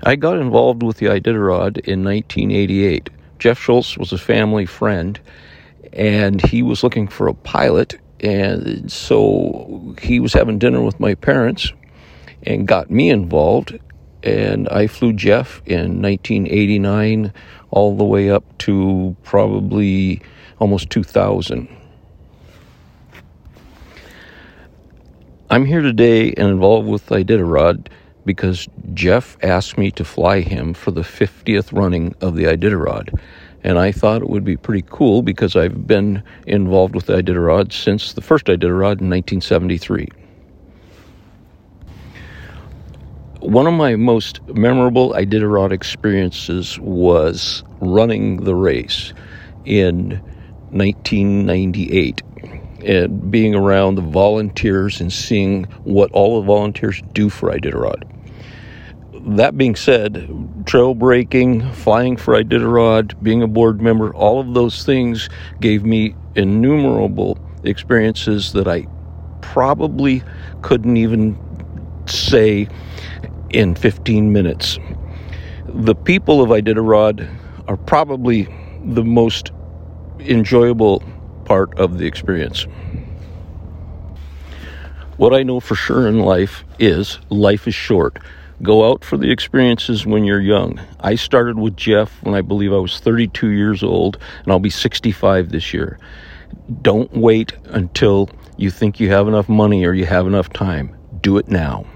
I got involved with the Iditarod in 1988. Jeff Schultz was a family friend, and he was looking for a pilot, and so he was having dinner with my parents and got me involved, and I flew Jeff in 1989 all the way up to probably almost 2000. I'm here today and involved with Iditarod because Jeff asked me to fly him for the 50th running of the Iditarod. And I thought it would be pretty cool because I've been involved with the Iditarod since the first Iditarod in 1973. One of my most memorable Iditarod experiences was running the race in 1998 and being around the volunteers and seeing what all the volunteers do for Iditarod. That being said, trail breaking, flying for Iditarod, being a board member, all of those things gave me innumerable experiences that I probably couldn't even say in 15 minutes. The people of Iditarod are probably the most enjoyable part of the experience. What I know for sure in life is short. Go out for the experiences when you're young. I started with Jeff when I believe I was 32 years old, and I'll be 65 this year. Don't wait until you think you have enough money or you have enough time. Do it now.